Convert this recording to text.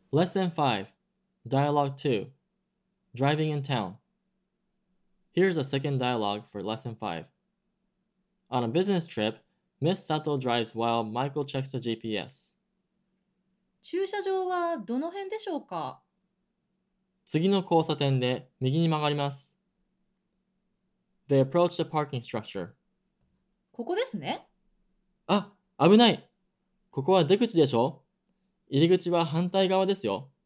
Lesson 5, Dialogue 2, Driving in Town. Here's a second dialogue for Lesson 5. On a business trip, Miss Sato drives while Michael checks the GPS. 駐車場はどの辺でしょうか？ 次の交差点で右に曲がります。They approach the parking structure. ここですね。 あ、危ない。ここは出口でしょ？入り口は反対側ですよ。